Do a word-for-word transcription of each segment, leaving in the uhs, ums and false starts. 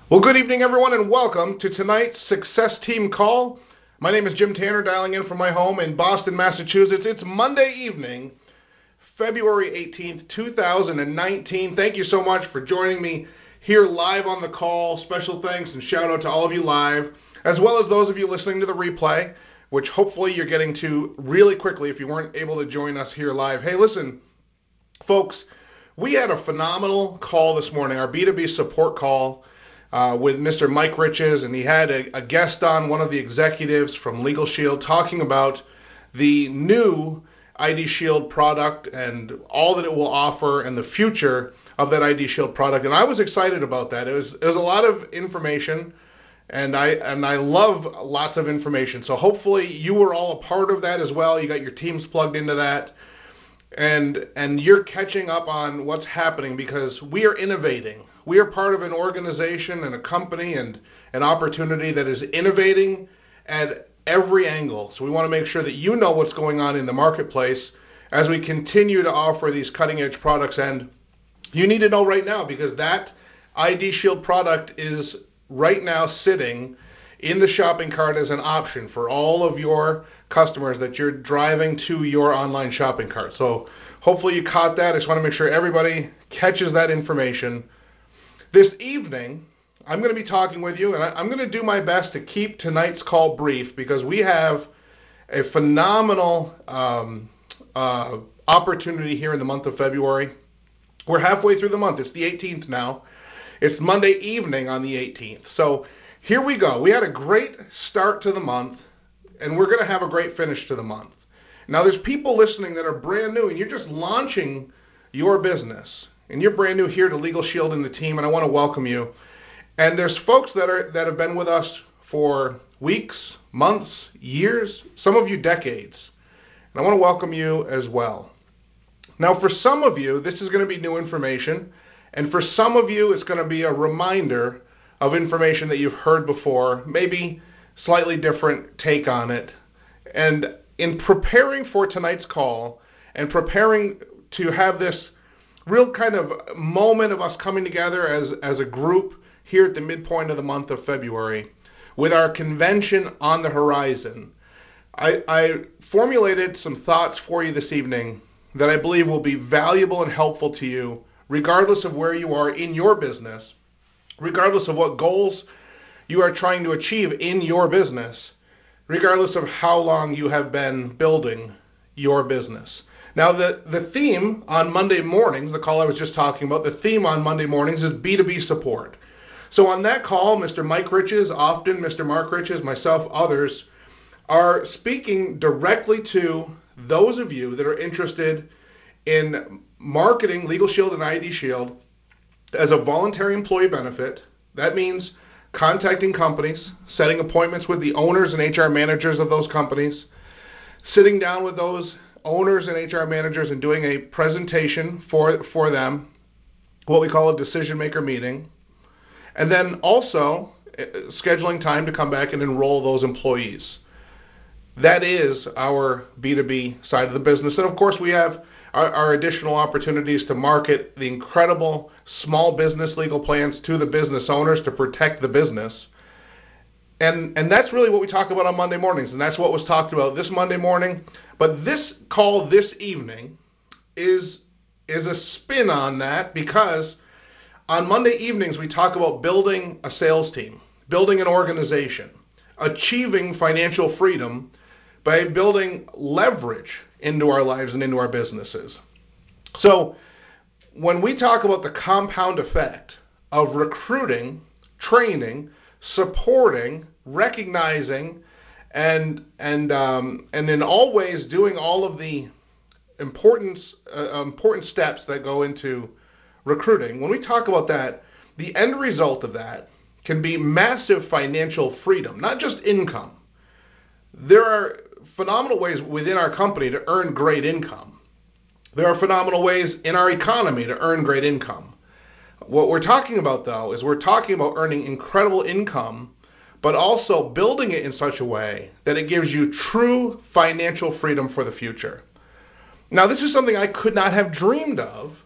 Well, good evening, everyone, and welcome to tonight's Success Team Call. My name is Jim Tanner, dialing in from my home in Boston, Massachusetts. It's Monday evening, February eighteenth, two thousand nineteen. Thank you so much for joining me here live on the call. Special thanks and shout out to all of you live, as well as those of you listening to the replay, which hopefully you're getting to really quickly if you weren't able to join us here live. Hey, listen, folks, we had a phenomenal call this morning, our B two B support call. Uh, with Mister Mike Riches, and he had a, a guest on, one of the executives from Legal Shield, talking about the new I D Shield product and all that it will offer and the future of that I D Shield product. And I was excited about that. It was it was a lot of information, and I and I love lots of information. So hopefully you were all a part of that as well. You got your teams plugged into that, and and you're catching up on what's happening because we are innovating. We are part of an organization and a company and an opportunity that is innovating at every angle. So we want to make sure that you know what's going on in the marketplace as we continue to offer these cutting-edge products. And you need to know right now, because that I D Shield product is right now sitting in the shopping cart as an option for all of your customers that you're driving to your online shopping cart. So hopefully you caught that. I just want to make sure everybody catches that information. This evening, I'm going to be talking with you, and I'm going to do my best to keep tonight's call brief because we have a phenomenal um, uh, opportunity here in the month of February. We're halfway through the month. It's the eighteenth now. It's Monday evening on the eighteenth. So here we go. We had a great start to the month, and we're going to have a great finish to the month. Now, there's people listening that are brand new, and you're just launching your business. And you're brand new here to Legal Shield and the team, and I want to welcome you. And there's folks that are that have been with us for weeks, months, years, some of you decades. And I want to welcome you as well. Now, for some of you, this is going to be new information, and for some of you, it's going to be a reminder of information that you've heard before, maybe slightly different take on it. And in preparing for tonight's call and preparing to have this real kind of moment of us coming together as, as a group here at the midpoint of the month of February with our convention on the horizon, I, I formulated some thoughts for you this evening that I believe will be valuable and helpful to you regardless of where you are in your business, regardless of what goals you are trying to achieve in your business, regardless of how long you have been building your business. Now, the, the theme on Monday mornings, the call I was just talking about, the theme on Monday mornings is B two B support. So on that call, Mister Mike Riches, often Mister Mark Riches, myself, others, are speaking directly to those of you that are interested in marketing Legal Shield and I D Shield as a voluntary employee benefit. That means contacting companies, setting appointments with the owners and H R managers of those companies, sitting down with those owners and H R managers and doing a presentation for for them, what we call a decision maker meeting, and then also uh, scheduling time to come back and enroll those employees. That is our B two B side of the business. And of course we have our, our additional opportunities to market the incredible small business legal plans to the business owners to protect the business. And and that's really what we talk about on Monday mornings, and that's what was talked about this Monday morning. But this call this evening is is a spin on that, because on Monday evenings we talk about building a sales team, building an organization, achieving financial freedom by building leverage into our lives and into our businesses. So when we talk about the compound effect of recruiting, training, supporting, recognizing, and and um, and in all ways doing all of the important uh, important steps that go into recruiting. When we talk about that, the end result of that can be massive financial freedom, not just income. There are phenomenal ways within our company to earn great income. There are phenomenal ways in our economy to earn great income. What we're talking about, though, is we're talking about earning incredible income, but also building it in such a way that it gives you true financial freedom for the future. Now, this is something I could not have dreamed of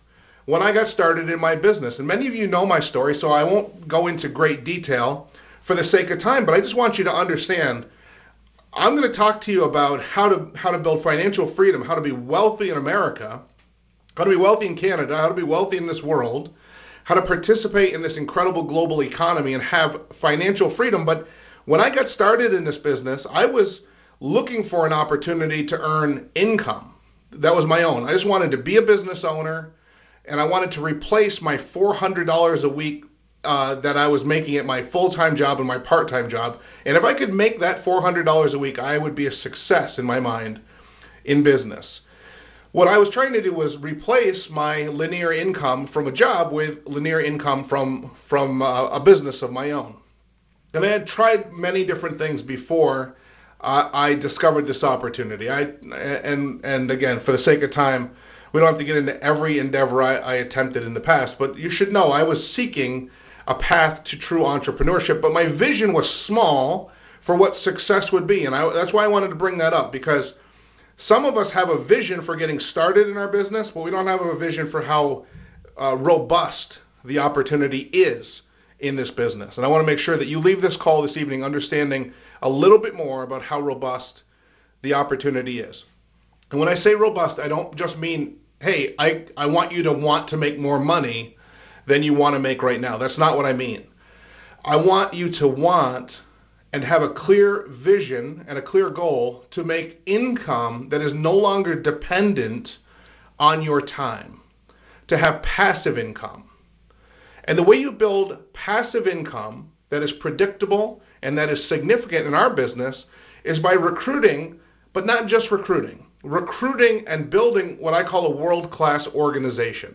when I got started in my business. And many of you know my story, so I won't go into great detail for the sake of time, but I just want you to understand, I'm going to talk to you about how to how to build financial freedom, how to be wealthy in America, how to be wealthy in Canada, how to be wealthy in this world, how to participate in this incredible global economy and have financial freedom. But when I got started in this business, I was looking for an opportunity to earn income that was my own. I just wanted to be a business owner, and I wanted to replace my four hundred dollars a week uh, that I was making at my full-time job and my part-time job. And if I could make that four hundred dollars a week, I would be a success in my mind in business. What I was trying to do was replace my linear income from a job with linear income from, from uh, a business of my own. And I had tried many different things before uh, I discovered this opportunity. I and and again, for the sake of time, we don't have to get into every endeavor I, I attempted in the past, but you should know I was seeking a path to true entrepreneurship, but my vision was small for what success would be. And I, that's why I wanted to bring that up, because some of us have a vision for getting started in our business, but we don't have a vision for how uh, robust the opportunity is in this business. And I want to make sure that you leave this call this evening understanding a little bit more about how robust the opportunity is. And when I say robust, I don't just mean, hey, I, I want you to want to make more money than you want to make right now. That's not what I mean. I want you to want and have a clear vision and a clear goal to make income that is no longer dependent on your time, to have passive income. And the way you build passive income that is predictable and that is significant in our business is by recruiting, but not just recruiting, recruiting and building what I call a world-class organization.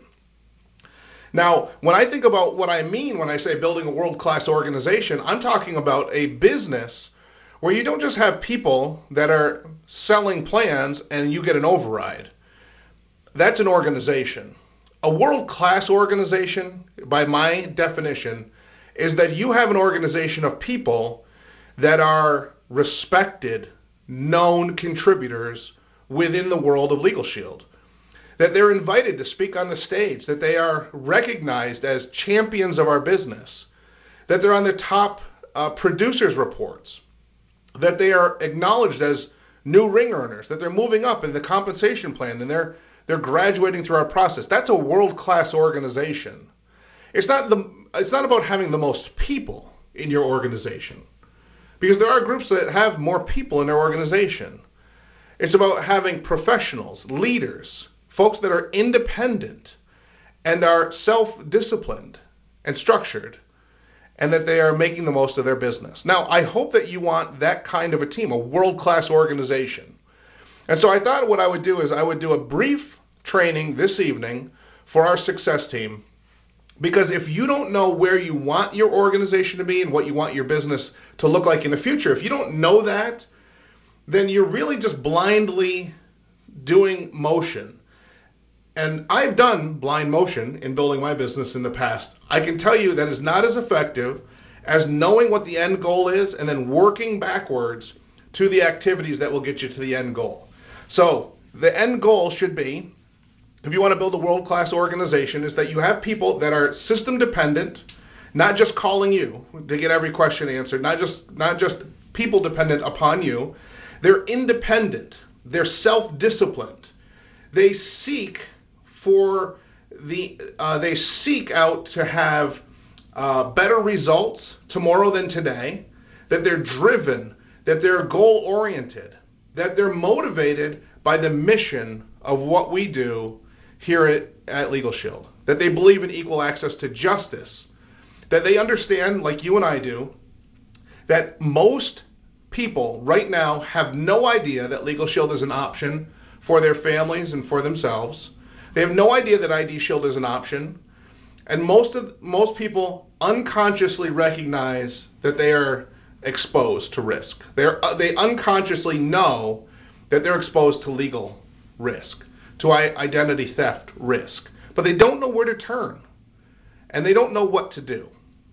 Now, when I think about what I mean when I say building a world-class organization, I'm talking about a business where you don't just have people that are selling plans and you get an override. That's an organization. A world-class organization, by my definition, is that you have an organization of people that are respected, known contributors within the world of Legal Shield. That they're invited to speak on the stage, that they are recognized as champions of our business, that they're on the top uh, producers' reports, that they are acknowledged as new ring earners, that they're moving up in the compensation plan, and they're they're graduating through our process. That's a world-class organization. It's not the it's not about having the most people in your organization, because there are groups that have more people in their organization. It's about having professionals, leaders, folks that are independent and are self-disciplined and structured, and that they are making the most of their business. Now, I hope that you want that kind of a team, a world-class organization. And so I thought what I would do is I would do a brief training this evening for our success team, because if you don't know where you want your organization to be and what you want your business to look like in the future, if you don't know that, then you're really just blindly doing motion. And I've done blind motion in building my business in the past. I can tell you that is not as effective as knowing what the end goal is and then working backwards to the activities that will get you to the end goal. So the end goal should be, if you want to build a world-class organization, is that you have people that are system dependent, not just calling you to get every question answered, not just not just people dependent upon you. They're independent. They're self-disciplined. They seek for the uh, they seek out to have uh, better results tomorrow than today, that they're driven, that they're goal-oriented, that they're motivated by the mission of what we do here at, at Legal Shield, that they believe in equal access to justice, that they understand, like you and I do, that most people right now have no idea that Legal Shield is an option for their families and for themselves. They have no idea that I D Shield is an option, and most of most people unconsciously recognize that they are exposed to risk. They're, uh, they unconsciously know that they're exposed to legal risk, to identity theft risk, but they don't know where to turn, and they don't know what to do.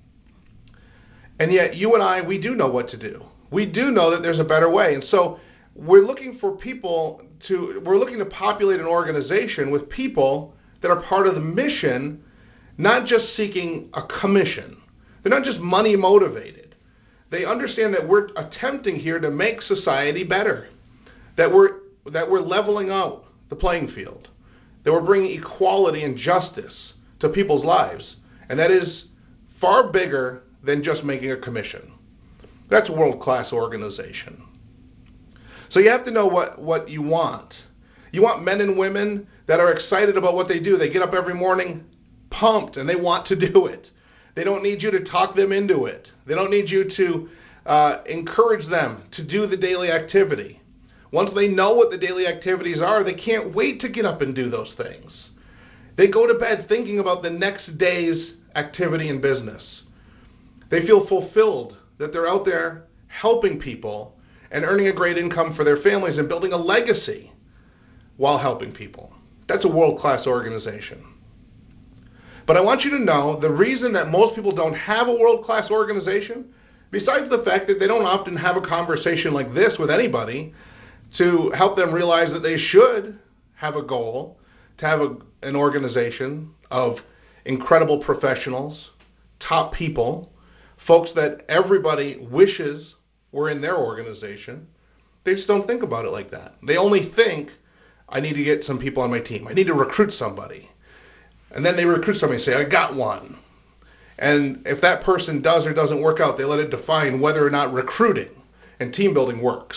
And yet you and I, we do know what to do. We do know that there's a better way, and so we're looking for people to, we're looking to populate an organization with people that are part of the mission, not just seeking a commission. They're not just money motivated. They understand that we're attempting here to make society better, that we're that we're leveling out the playing field, that we're bringing equality and justice to people's lives, and that is far bigger than just making a commission. That's a world-class organization. So you have to know what, what you want. You want men and women that are excited about what they do. They get up every morning pumped, and they want to do it. They don't need you to talk them into it. They don't need you to uh, encourage them to do the daily activity. Once they know what the daily activities are, they can't wait to get up and do those things. They go to bed thinking about the next day's activity in business. They feel fulfilled that they're out there helping people and earning a great income for their families and building a legacy while helping people. That's a world-class organization. But I want you to know the reason that most people don't have a world-class organization, besides the fact that they don't often have a conversation like this with anybody to help them realize that they should have a goal to have a, an organization of incredible professionals, top people, folks that everybody wishes were in their organization. They just don't think about it like that. They only think, I need to get some people on my team. I need to recruit somebody. And then they recruit somebody and say, I got one. And if that person does or doesn't work out, they let it define whether or not recruiting and team building works.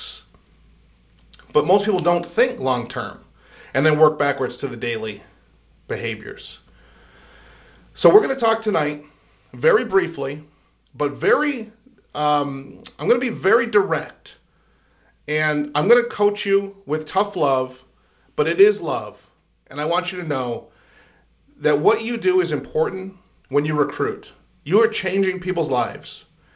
But most people don't think long term and then work backwards to the daily behaviors. So we're going to talk tonight very briefly, but very, um, I'm going to be very direct. And I'm going to coach you with tough love, but it is love. And I want you to know that what you do is important when you recruit. You are changing people's lives.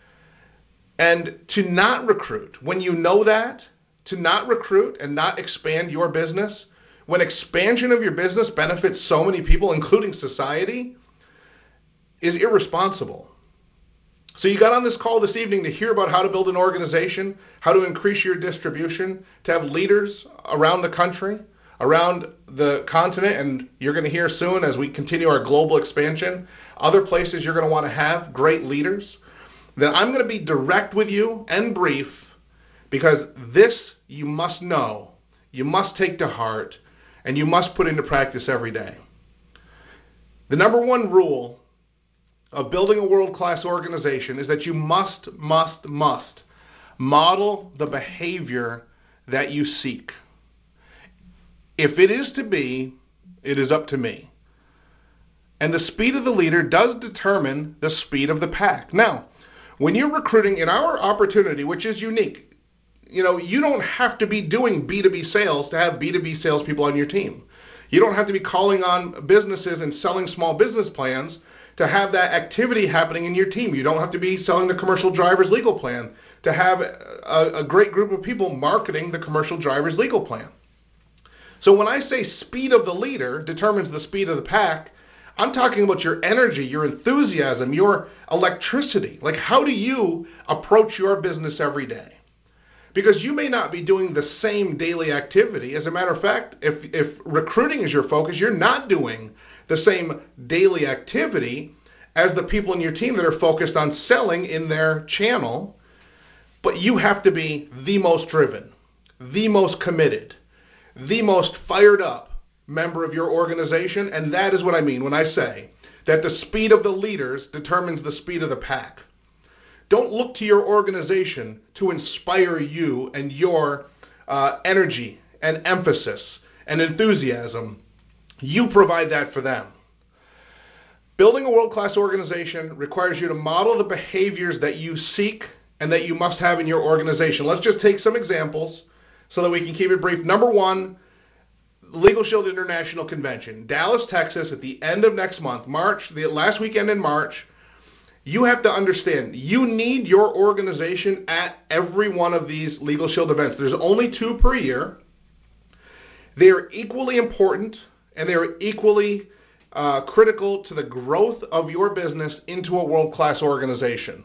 And to not recruit, when you know that, to not recruit and not expand your business, when expansion of your business benefits so many people, including society, is irresponsible. So you got on this call this evening to hear about how to build an organization, how to increase your distribution, to have leaders around the country, around the continent, and you're going to hear soon as we continue our global expansion, other places you're going to want to have great leaders. Then I'm going to be direct with you and brief, because this you must know, you must take to heart, and you must put into practice every day. The number one rule of building a world-class organization is that you must, must, must model the behavior that you seek. If it is to be, it is up to me. And the speed of the leader does determine the speed of the pack. Now, when you're recruiting in our opportunity, which is unique, you know, you don't have to be doing B two B sales to have B two B salespeople on your team. You don't have to be calling on businesses and selling small business plans to have that activity happening in your team. You don't have to be selling the commercial driver's legal plan to have a, a great group of people marketing the commercial driver's legal plan. So when I say speed of the leader determines the speed of the pack, I'm talking about your energy, your enthusiasm, your electricity. Like, how do you approach your business every day? Because you may not be doing the same daily activity. As a matter of fact, if, if recruiting is your focus, you're not doing the same daily activity as the people in your team that are focused on selling in their channel. But you have to be the most driven, the most committed, the most fired up member of your organization. And that is what I mean when I say that the speed of the leaders determines the speed of the pack. Don't look to your organization to inspire you and your uh, energy and emphasis and enthusiasm. You provide that for them. Building a world-class organization requires you to model the behaviors that you seek and that you must have in your organization. Let's just take some examples so that we can keep it brief. Number one, Legal Shield International Convention, Dallas, Texas, at the end of next month, March, the last weekend in March. You have to understand, you need your organization at every one of these Legal Shield events. There's only two per year. They are equally important, and they are equally uh, critical to the growth of your business into a world-class organization.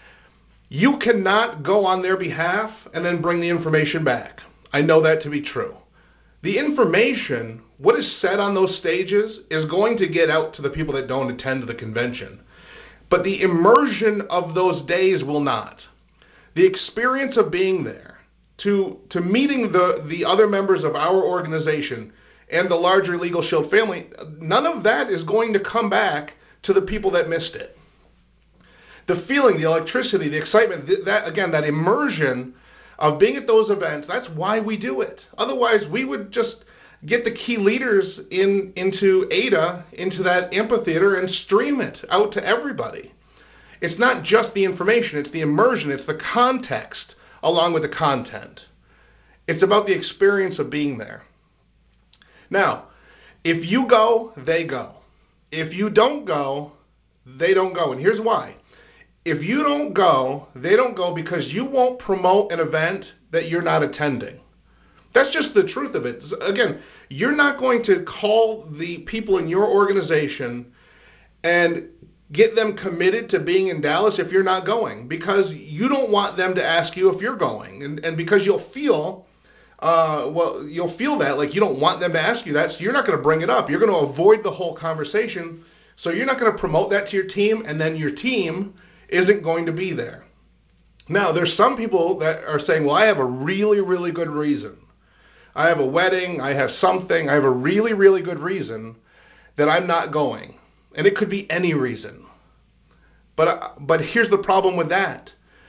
You cannot go on their behalf and then bring the information back. I know that to be true. The information, what is said on those stages, is going to get out to the people that don't attend the convention. But the immersion of those days will not. The experience of being there, to to meeting the, the other members of our organization and the larger Legal Shield family, none of that is going to come back to the people that missed it. The feeling, the electricity, the excitement, that again, that immersion of being at those events, that's why we do it. Otherwise, we would just get the key leaders in into Ada, into that amphitheater, and stream it out to everybody. It's not just the information, it's the immersion, it's the context along with the content. It's about the experience of being there. Now, if you go, they go. If you don't go, they don't go. And here's why. If you don't go, they don't go because you won't promote an event that you're not attending. That's just the truth of it. Again, you're not going to call the people in your organization and get them committed to being in Dallas if you're not going, because you don't want them to ask you if you're going, and, and because you'll feel, uh, well, you'll feel that like you don't want them to ask you that, so you're not going to bring it up. You're going to avoid the whole conversation, so you're not going to promote that to your team, and then your team isn't going to be there. Now, there's some people that are saying, well, I have a really, really good reason. I have a wedding, I have something, I have a really, really good reason that I'm not going. And it could be any reason. But but here's the problem with that.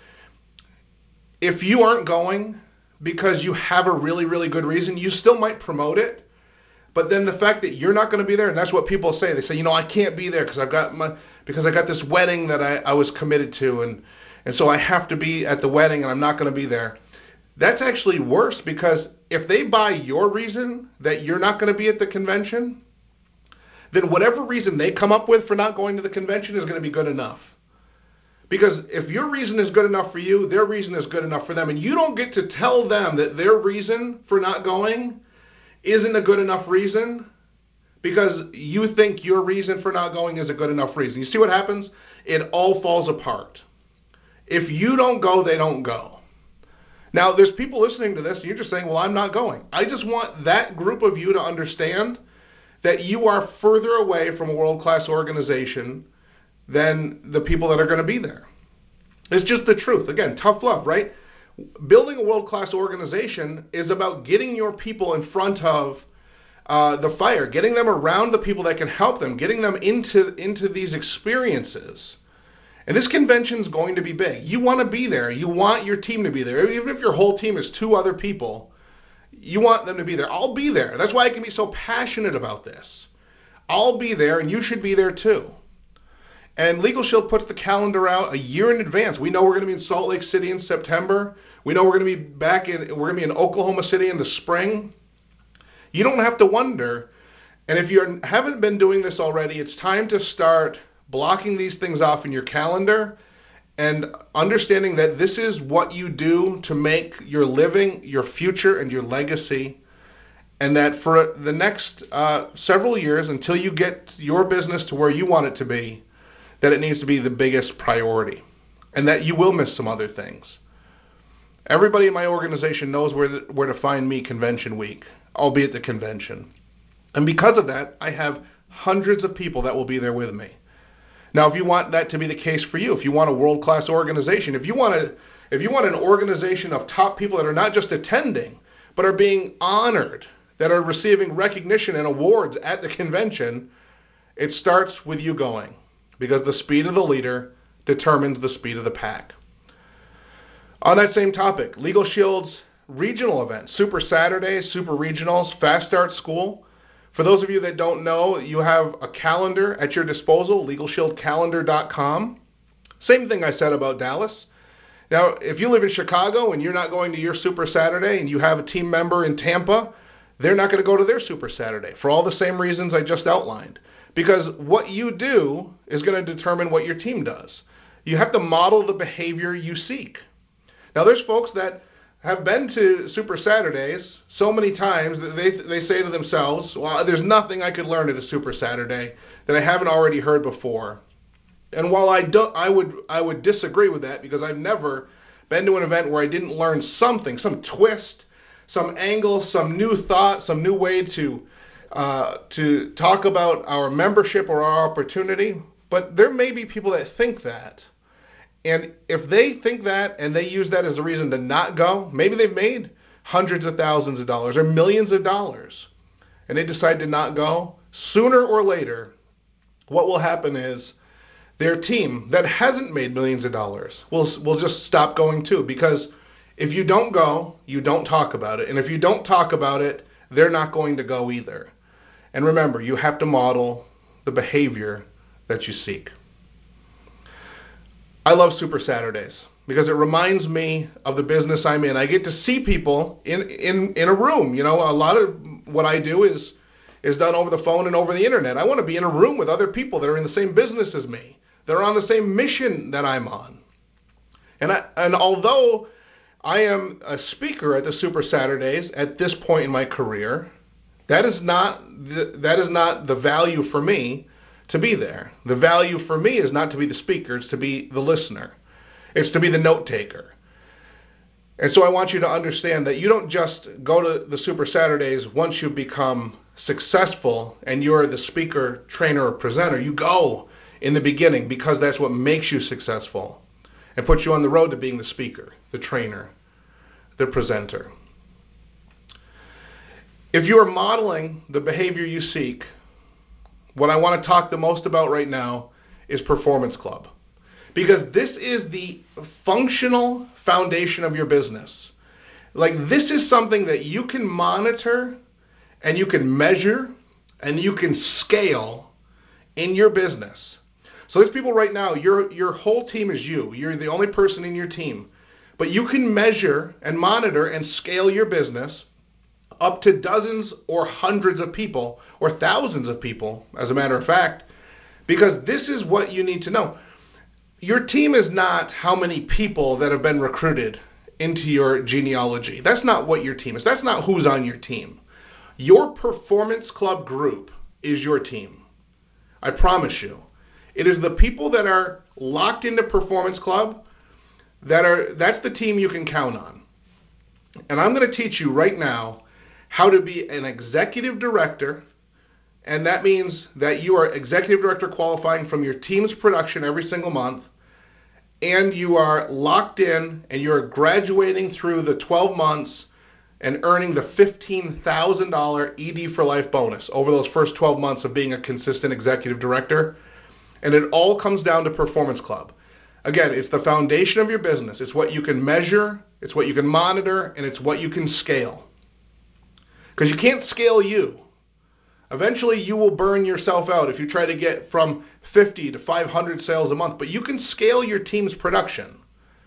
If you aren't going because you have a really, really good reason, you still might promote it. But then the fact that you're not going to be there, and that's what people say. They say, you know, I can't be there because I've got my because I got this wedding that I, I was committed to, and, and so I have to be at the wedding and I'm not going to be there. That's actually worse, because if they buy your reason that you're not going to be at the convention, then whatever reason they come up with for not going to the convention is going to be good enough. Because if your reason is good enough for you, their reason is good enough for them. And you don't get to tell them that their reason for not going isn't a good enough reason because you think your reason for not going is a good enough reason. You see what happens? It all falls apart. If you don't go, they don't go. Now, there's people listening to this, and you're just saying, well, I'm not going. I just want that group of you to understand that you are further away from a world-class organization than the people that are going to be there. It's just the truth. Again, tough love, right? Building a world-class organization is about getting your people in front of uh, the fire, getting them around the people that can help them, getting them into, into these experiences. And this convention is going to be big. You want to be there. You want your team to be there. Even if your whole team is two other people, you want them to be there. I'll be there. That's why I can be so passionate about this. I'll be there, and you should be there too. And Legal Shield puts the calendar out a year in advance. We know we're going to be in Salt Lake City in September. We know we're going to be back in, we're going to be in Oklahoma City in the spring. You don't have to wonder. And if you haven't been doing this already, it's time to start blocking these things off in your calendar and understanding that this is what you do to make your living, your future, and your legacy. And that for the next uh, several years, until you get your business to where you want it to be, that it needs to be the biggest priority, and that you will miss some other things. Everybody in my organization knows where, the, where to find me convention week. I'll be at the convention. And because of that, I have hundreds of people that will be there with me. Now, if you want that to be the case for you, if you want a world-class organization, if you want a, if you want an organization of top people that are not just attending, but are being honored, that are receiving recognition and awards at the convention, it starts with you going. Because the speed of the leader determines the speed of the pack. On that same topic, Legal Shield's regional events, Super Saturdays, Super Regionals, Fast Start School. For those of you that don't know, you have a calendar at your disposal, legal shield calendar dot com. Same thing I said about Dallas. Now, if you live in Chicago and you're not going to your Super Saturday and you have a team member in Tampa, they're not going to go to their Super Saturday for all the same reasons I just outlined. Because what you do is going to determine what your team does. You have to model the behavior you seek. Now, there's folks that have been to Super Saturdays so many times that they they say to themselves, well, there's nothing I could learn at a Super Saturday that I haven't already heard before. And while I don't, I would I would disagree with that, because I've never been to an event where I didn't learn something, some twist, some angle, some new thought, some new way to uh, to talk about our membership or our opportunity. But there may be people that think that. And if they think that and they use that as a reason to not go, maybe they've made hundreds of thousands of dollars or millions of dollars, and they decide to not go, sooner or later, what will happen is their team that hasn't made millions of dollars will will just stop going too. Because if you don't go, you don't talk about it. And if you don't talk about it, they're not going to go either. And remember, you have to model the behavior that you seek. I love Super Saturdays because it reminds me of the business I'm in. I get to see people in, in, in a room. You know, a lot of what I do is is done over the phone and over the internet. I want to be in a room with other people that are in the same business as me. They're on the same mission that I'm on. And I, and although I am a speaker at the Super Saturdays at this point in my career, that is not the, that is not the value for me to be there. The value for me is not to be the speaker, it's to be the listener. It's to be the note taker. And so I want you to understand that you don't just go to the Super Saturdays once you become successful and you're the speaker, trainer, or presenter. You go in the beginning because that's what makes you successful and puts you on the road to being the speaker, the trainer, the presenter. If you are modeling the behavior you seek, what I want to talk the most about right now is Performance Club. Because this is the functional foundation of your business. Like, this is something that you can monitor and you can measure and you can scale in your business. So there's people right now, your your whole team is you. You're the only person in your team. But you can measure and monitor and scale your business up to dozens or hundreds of people or thousands of people, as a matter of fact, because this is what you need to know. Your team is not how many people that have been recruited into your genealogy. That's not what your team is. That's not who's on your team. Your Performance Club group is your team. I promise you. It is the people that are locked into Performance Club that are, that's the team you can count on. And I'm going to teach you right now how to be an executive director, and that means that you are executive director qualifying from your team's production every single month, and you are locked in and you're graduating through the twelve months and earning the fifteen thousand dollars E D for Life bonus over those first twelve months of being a consistent executive director. And it all comes down to Performance Club. Again, it's the foundation of your business. It's what you can measure, it's what you can monitor, and it's what you can scale. Because you can't scale you. Eventually you will burn yourself out if you try to get from fifty to five hundred sales a month. But you can scale your team's production.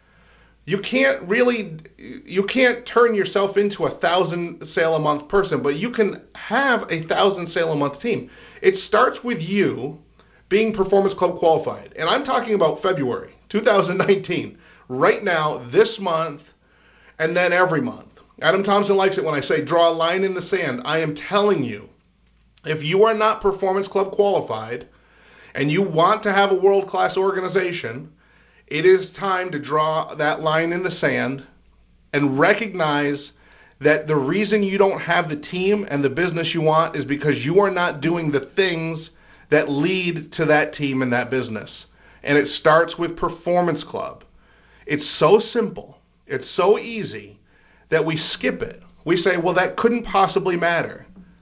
You can't really, you can't turn yourself into a thousand sale a month person, but you can have a thousand sale a month team. It starts with you being Performance Club qualified. And I'm talking about February two thousand nineteen. Right now, this month, and then every month. Adam Thompson likes it when I say draw a line in the sand. I am telling you, if you are not Performance Club qualified and you want to have a world-class organization, it is time to draw that line in the sand and recognize that the reason you don't have the team and the business you want is because you are not doing the things that lead to that team and that business. And it starts with Performance Club. It's so simple, it's so easy that we skip it. We say, well, that couldn't possibly matter.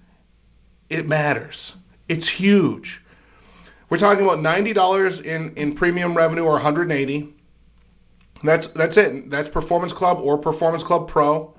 It matters. It's huge. We're talking about ninety dollars in, in premium revenue or one hundred eighty dollars. That's, that's it. That's Performance Club or Performance Club Pro.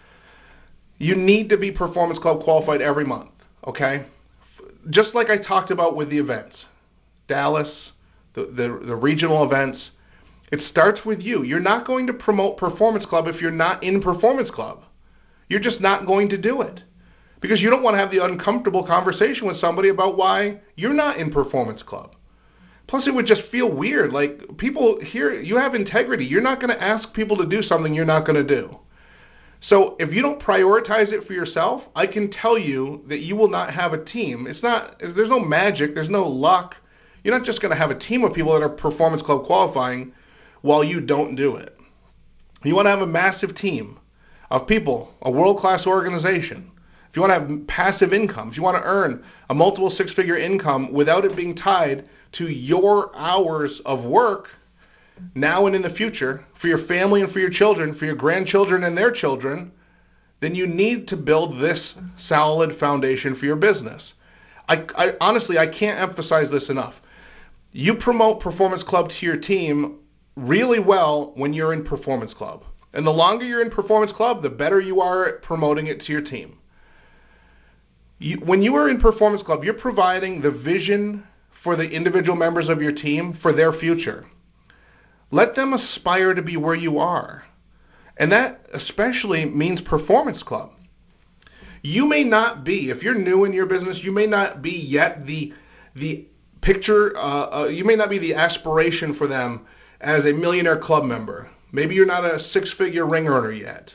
You need to be Performance Club qualified every month, okay? Just like I talked about with the events, Dallas, the, the, the regional events, it starts with you. You're not going to promote Performance Club if you're not in Performance Club. You're just not going to do it. Because you don't want to have the uncomfortable conversation with somebody about why you're not in Performance Club. Plus, it would just feel weird. Like, people here, you have integrity. You're not going to ask people to do something you're not going to do. So if you don't prioritize it for yourself, I can tell you that you will not have a team. It's not, there's no magic, there's no luck. You're not just going to have a team of people that are Performance Club qualifying while you don't do it. You want to have a massive team. of people, a world-class organization. If you want to have passive income, if you want to earn a multiple six-figure income without it being tied to your hours of work, now and in the future, for your family and for your children, for your grandchildren and their children, then you need to build this solid foundation for your business. I, I honestly, I can't emphasize this enough. You promote Performance Club to your team really well when you're in Performance Club. And the longer you're in Performance Club, the better you are at promoting it to your team. You, when you are in Performance Club, you're providing the vision for the individual members of your team for their future. Let them aspire to be where you are. And that especially means Performance Club. You may not be, if you're new in your business, you may not be yet the the picture, uh, uh, you may not be the aspiration for them as a millionaire club member. Maybe you're not a six-figure ring earner yet.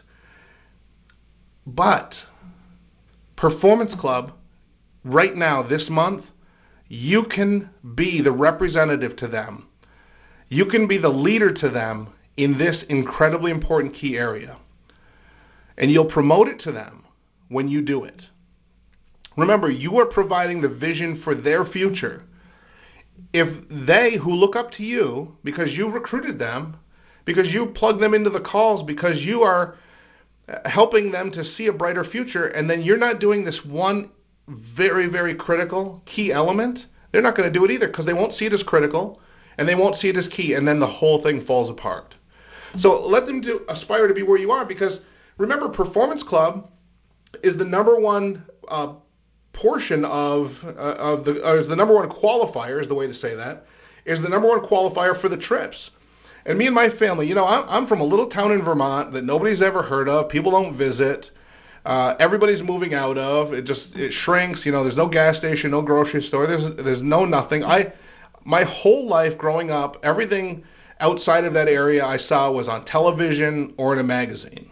But Performance Club, right now, this month, you can be the representative to them. You can be the leader to them in this incredibly important key area. And you'll promote it to them when you do it. Remember, you are providing the vision for their future. If they, who look up to you because you recruited them, because you plug them into the calls, because you are helping them to see a brighter future, and then you're not doing this one very, very critical key element, they're not going to do it either because they won't see it as critical and they won't see it as key, and then the whole thing falls apart. So let them do, aspire to be where you are, because remember, Performance Club is the number one uh, portion of uh, of the uh, is the number one qualifier, is the way to say that, is the number one qualifier for the trips. And me and my family, you know, I'm, I'm from a little town in Vermont that nobody's ever heard of. People don't visit. Uh, everybody's moving out of. It just it shrinks. You know, there's no gas station, no grocery store. There's there's no nothing. I my whole life growing up, everything outside of that area I saw was on television or in a magazine.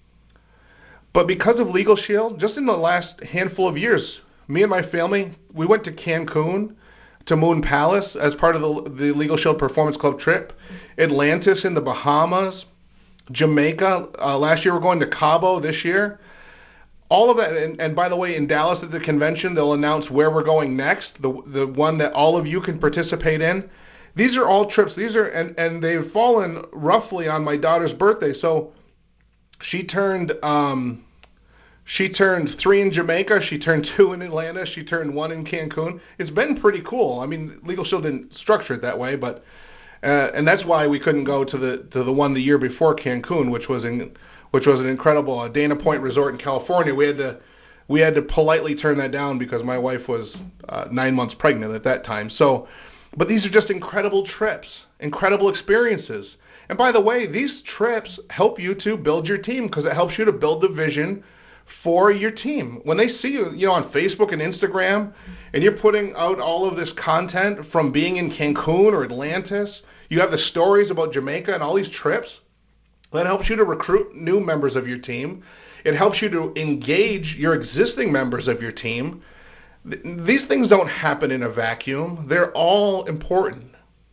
But because of Legal Shield, just in the last handful of years, me and my family, we went to Cancun, to Moon Palace as part of the, the Legal Shield Performance Club trip, Atlantis in the Bahamas, Jamaica. Uh, last year we're going to Cabo this year. All of that, and, and by the way, in Dallas at the convention, they'll announce where we're going next, the the one that all of you can participate in. These are all trips. These are, and, and they've fallen roughly on my daughter's birthday. So she turned, um, she turned three in Jamaica. She turned two in Atlanta. She turned one in Cancun. It's been pretty cool. I mean, Legal Shield didn't structure it that way, but uh, and that's why we couldn't go to the to the one the year before Cancun, which was in. which was an incredible uh, Dana Point Resort in California. We had to we had to politely turn that down because my wife was uh, nine months pregnant at that time. So, but these are just incredible trips, incredible experiences. And by the way, these trips help you to build your team because it helps you to build the vision for your team. When they see you, you know, on Facebook and Instagram, and you're putting out all of this content from being in Cancun or Atlantis, you have the stories about Jamaica and all these trips. That helps you to recruit new members of your team. It helps you to engage your existing members of your team. These things don't happen in a vacuum. They're all important.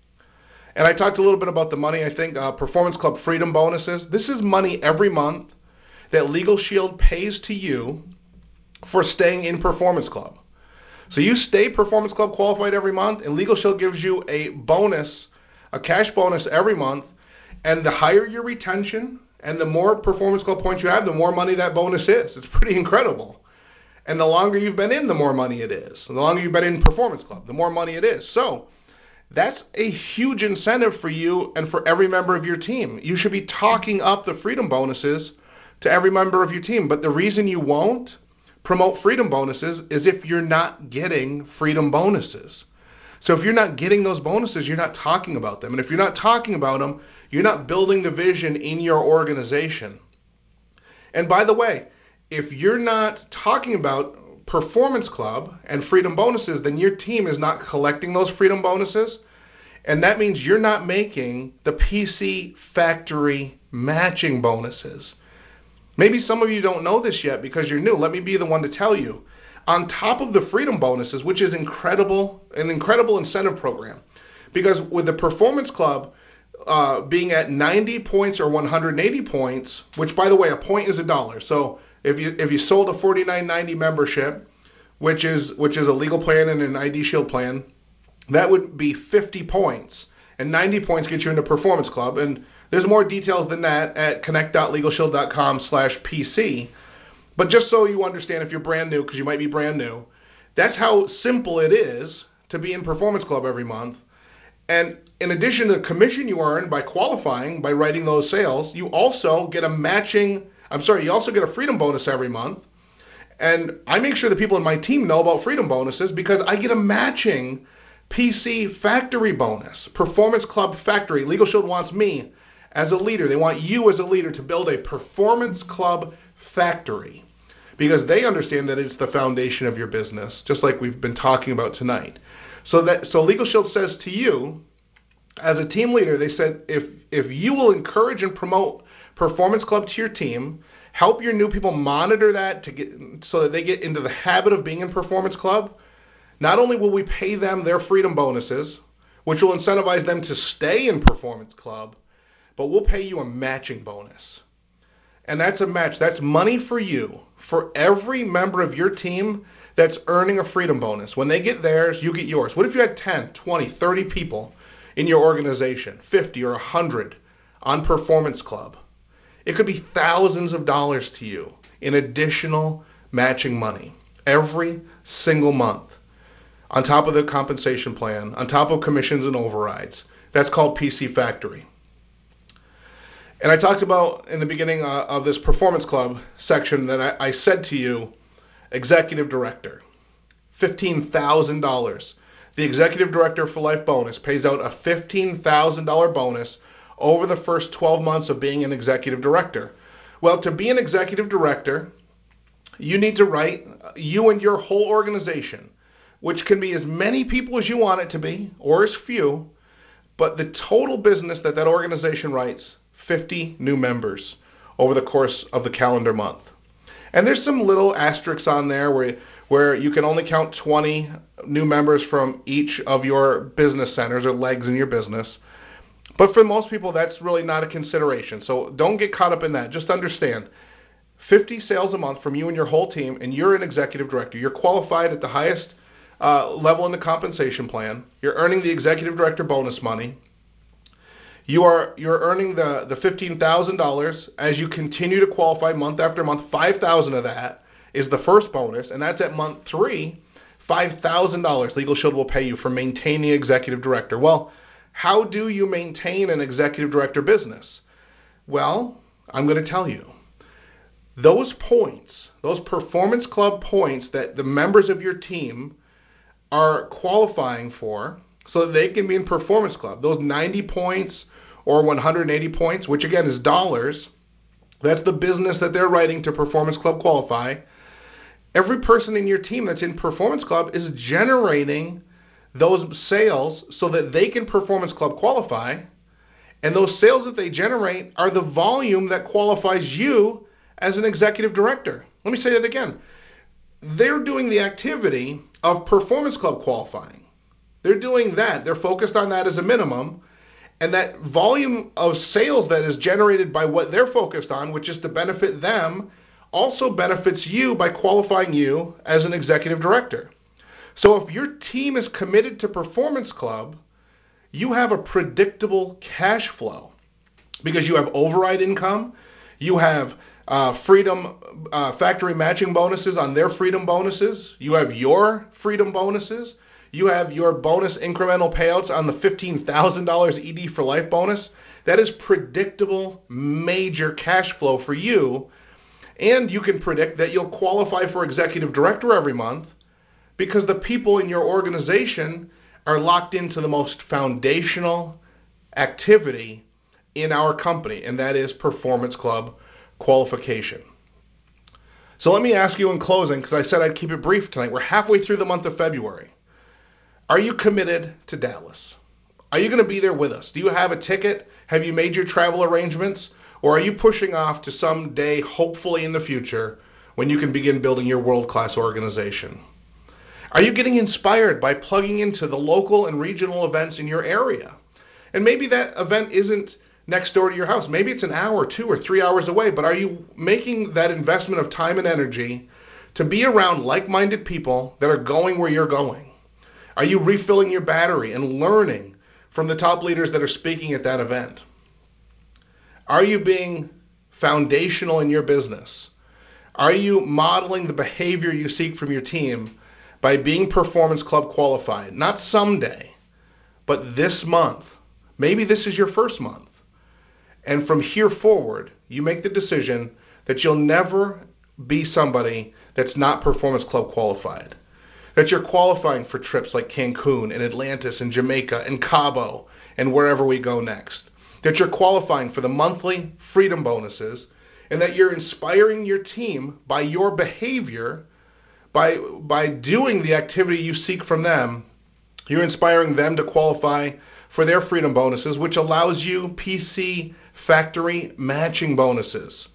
And I talked a little bit about the money. I think uh, Performance Club Freedom Bonuses. This is money every month that Legal Shield pays to you for staying in Performance Club. So you stay Performance Club qualified every month, and Legal Shield gives you a bonus, a cash bonus every month. And the higher your retention and the more Performance Club points you have, the more money that bonus is. It's pretty incredible. And the longer you've been in, the more money it is. The longer you've been in Performance Club, the more money it is. So that's a huge incentive for you and for every member of your team. You should be talking up the freedom bonuses to every member of your team. But the reason you won't promote freedom bonuses is if you're not getting freedom bonuses. So if you're not getting those bonuses, you're not talking about them. And if you're not talking about them, you're not building the vision in your organization. And by the way, if you're not talking about Performance Club and freedom bonuses, then your team is not collecting those freedom bonuses. And that means you're not making the P C Factory matching bonuses. Maybe some of you don't know this yet because you're new. Let me be the one to tell you. On top of the freedom bonuses, which is incredible, an incredible incentive program, because with the Performance Club, uh, being at ninety points or one hundred eighty points, which, by the way, a point is a dollar. So if you if you sold a forty-nine ninety membership, which is which is a legal plan and an I D Shield plan, that would be fifty points. And ninety points gets you into Performance Club. And there's more details than that at connect.legalshield.com slash PC. But just so you understand, if you're brand new, because you might be brand new, that's how simple it is to be in Performance Club every month. And in addition to the commission you earn by qualifying, by writing those sales, you also get a matching, I'm sorry, you also get a freedom bonus every month. And I make sure the people in my team know about freedom bonuses because I get a matching P C factory bonus, Performance Club Factory. Legal Shield wants me as a leader. They want you as a leader to build a Performance Club Factory because they understand that it's the foundation of your business, just like we've been talking about tonight. So that so Legal Shield says to you, as a team leader, they said if if you will encourage and promote Performance Club to your team, help your new people monitor that to get so that they get into the habit of being in Performance Club, not only will we pay them their freedom bonuses, which will incentivize them to stay in Performance Club, but we'll pay you a matching bonus. And that's a match. That's money for you, for every member of your team that's earning a freedom bonus. When they get theirs, you get yours. What if you had ten, twenty, thirty people in your organization, fifty or one hundred on Performance Club? It could be thousands of dollars to you in additional matching money every single month, on top of the compensation plan, on top of commissions and overrides. That's called P C Factory. And I talked about in the beginning uh, of this Performance Club section that I, I said to you, Executive Director, fifteen thousand dollars. The Executive Director for Life bonus pays out a fifteen thousand dollars bonus over the first twelve months of being an Executive Director. Well, to be an Executive Director, you need to write, you and your whole organization, which can be as many people as you want it to be, or as few, but the total business that that organization writes, fifty new members over the course of the calendar month. And there's some little asterisks on there where, where you can only count twenty new members from each of your business centers or legs in your business. But for most people, that's really not a consideration. So don't get caught up in that. Just understand, fifty sales a month from you and your whole team, and you're an Executive Director. You're qualified at the highest uh, level in the compensation plan. You're earning the Executive Director bonus money. You are you're earning the, the fifteen thousand dollars as you continue to qualify month after month. five thousand dollars of that is the first bonus, and that's at month three, five thousand dollars Legal Shield will pay you for maintaining Executive Director. Well, how do you maintain an Executive Director business? Well, I'm going to tell you. Those points, those Performance Club points that the members of your team are qualifying for so that they can be in Performance Club, those ninety points or one hundred eighty points, which again is dollars, that's the business that they're writing to Performance Club qualify. Every person in your team that's in Performance Club is generating those sales so that they can Performance Club qualify, and those sales that they generate are the volume that qualifies you as an Executive Director. Let me say that again. They're doing the activity of Performance Club qualifying. They're doing that. They're focused on that as a minimum. And that volume of sales that is generated by what they're focused on, which is to benefit them, also benefits you by qualifying you as an Executive Director. So if your team is committed to Performance Club, you have a predictable cash flow because you have override income, you have uh, freedom uh, factory matching bonuses on their freedom bonuses, you have your freedom bonuses, you have your bonus incremental payouts on the fifteen thousand dollars E D for Life bonus. That is predictable, major cash flow for you. And you can predict that you'll qualify for Executive Director every month because the people in your organization are locked into the most foundational activity in our company, and that is Performance Club qualification. So let me ask you in closing, because I said I'd keep it brief tonight. We're halfway through the month of February. Are you committed to Dallas? Are you going to be there with us? Do you have a ticket? Have you made your travel arrangements? Or are you pushing off to some day, hopefully in the future, when you can begin building your world-class organization? Are you getting inspired by plugging into the local and regional events in your area And maybe that event isn't next door to your house. Maybe it's an hour, two or three hours away, but are you making that investment of time and energy to be around like-minded people that are going where you're going? Are you refilling your battery and learning from the top leaders that are speaking at that event? Are you being foundational in your business? Are you modeling the behavior you seek from your team by being Performance Club qualified? Not someday, but this month. Maybe this is your first month. And from here forward, you make the decision that you'll never be somebody that's not Performance Club qualified. That you're qualifying for trips like Cancun and Atlantis and Jamaica and Cabo and wherever we go next. That you're qualifying for the monthly freedom bonuses, and that you're inspiring your team by your behavior, by, by doing the activity you seek from them. You're inspiring them to qualify for their freedom bonuses, which allows you P C factory matching bonuses.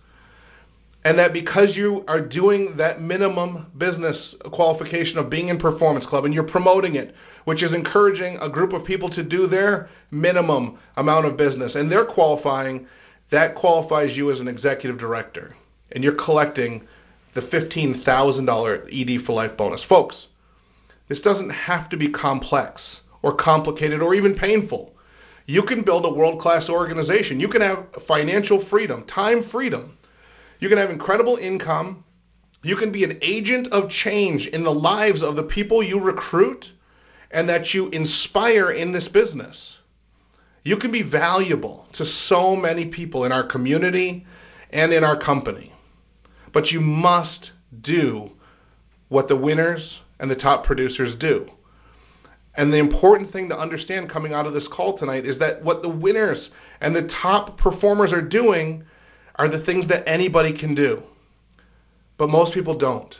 And that because you are doing that minimum business qualification of being in Performance Club and you're promoting it, which is encouraging a group of people to do their minimum amount of business, and they're qualifying, that qualifies you as an executive director. And you're collecting the fifteen thousand dollars E D for Life bonus. Folks, this doesn't have to be complex or complicated or even painful. You can build a world-class organization. You can have financial freedom, time freedom. You can have incredible income. You can be an agent of change in the lives of the people you recruit and that you inspire in this business. You can be valuable to so many people in our community and in our company. But you must do what the winners and the top producers do. And the important thing to understand coming out of this call tonight is that what the winners and the top performers are doing are the things that anybody can do. But most people don't.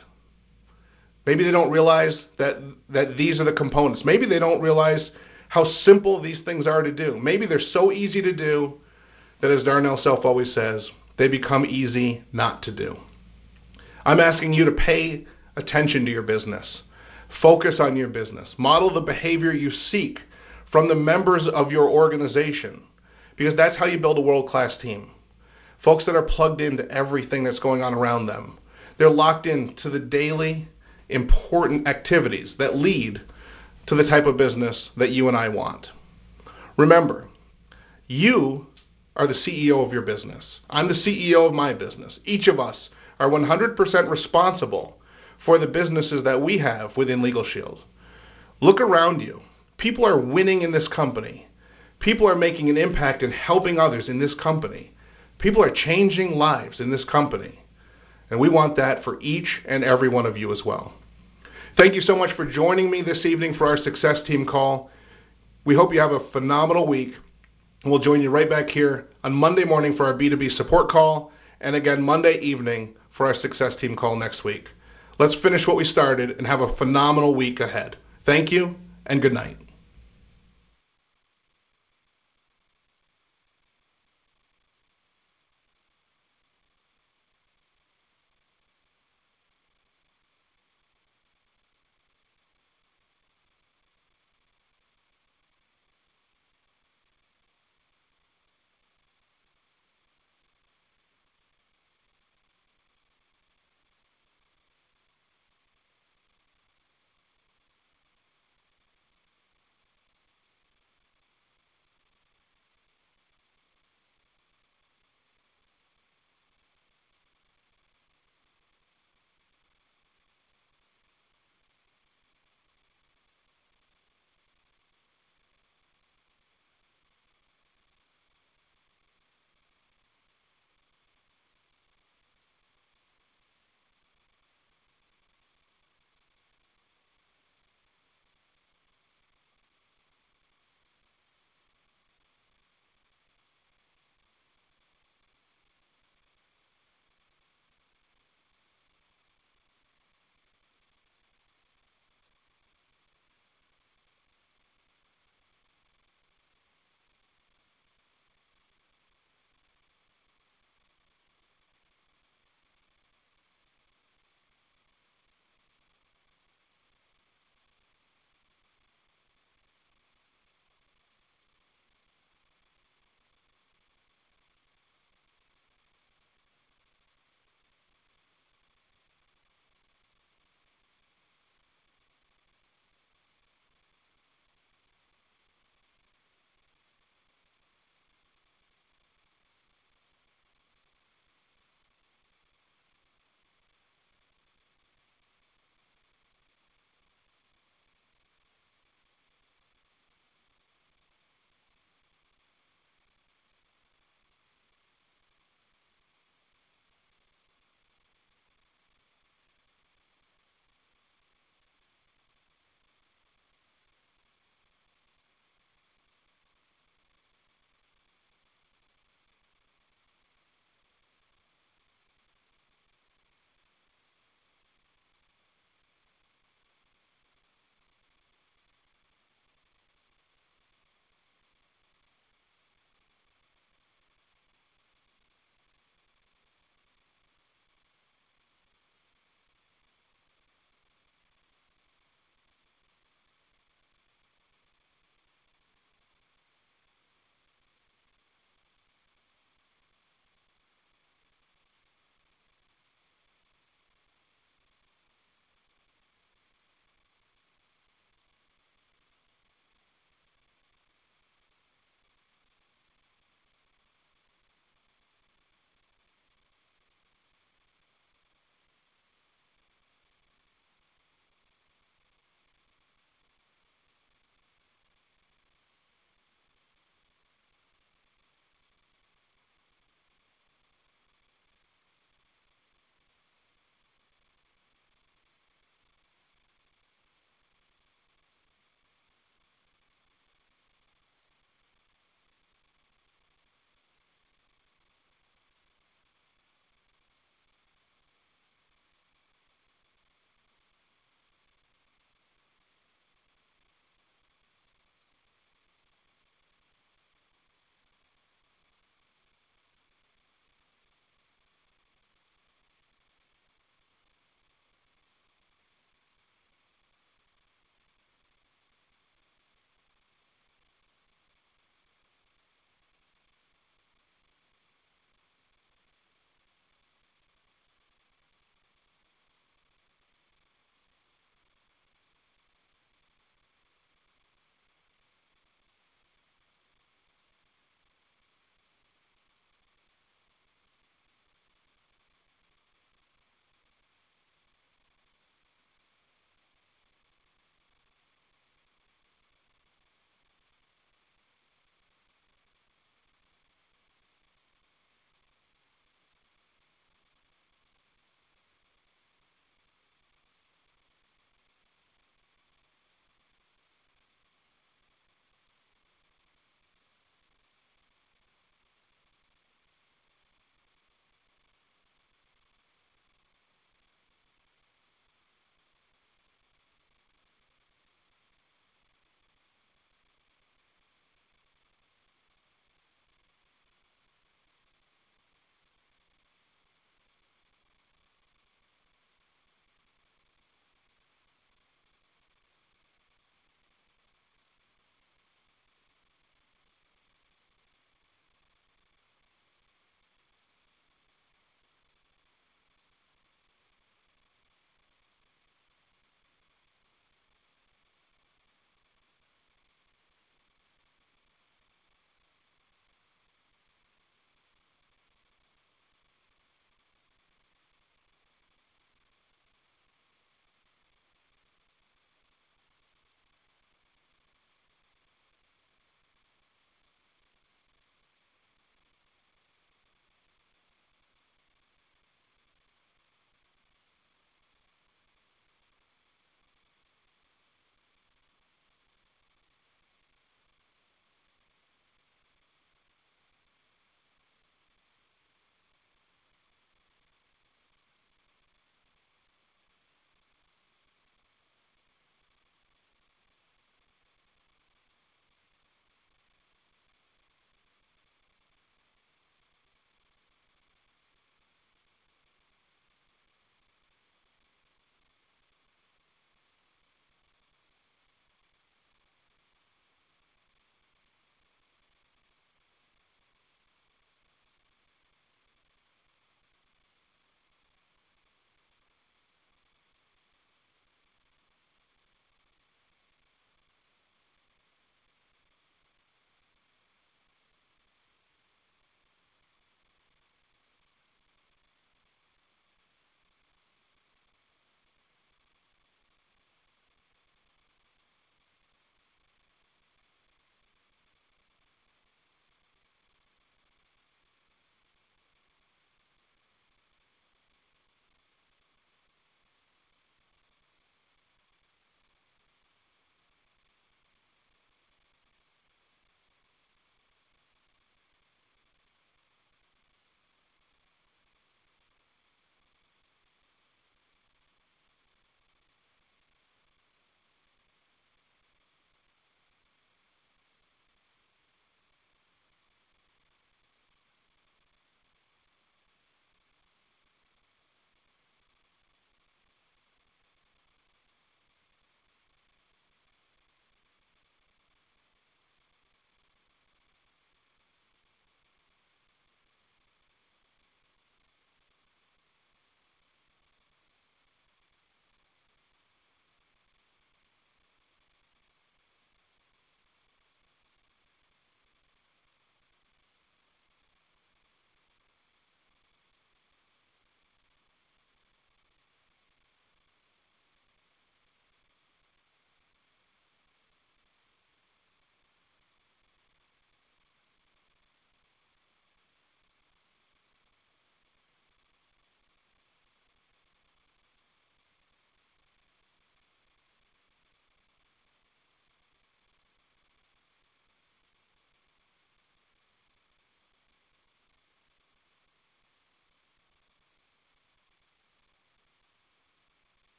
Maybe they don't realize that, that these are the components. Maybe they don't realize how simple these things are to do. Maybe they're so easy to do that, as Darnell Self always says, they become easy not to do. I'm asking you to pay attention to your business. Focus on your business. Model the behavior you seek from the members of your organization, because that's how you build a world-class team. Folks that are plugged into everything that's going on around them. They're locked into the daily important activities that lead to the type of business that you and I want. Remember, you are the C E O of your business. I'm the C E O of my business. Each of us are one hundred percent responsible for the businesses that we have within Legal Shield. Look around you. People are winning in this company. People are making an impact and helping others in this company. People are changing lives in this company. And we want that for each and every one of you as well. Thank you so much for joining me this evening for our Success Team call. We hope you have a phenomenal week. And we'll join you right back here on Monday morning for our B two B support call, and again Monday evening for our Success Team call next week. Let's finish what we started and have a phenomenal week ahead. Thank you, and good night.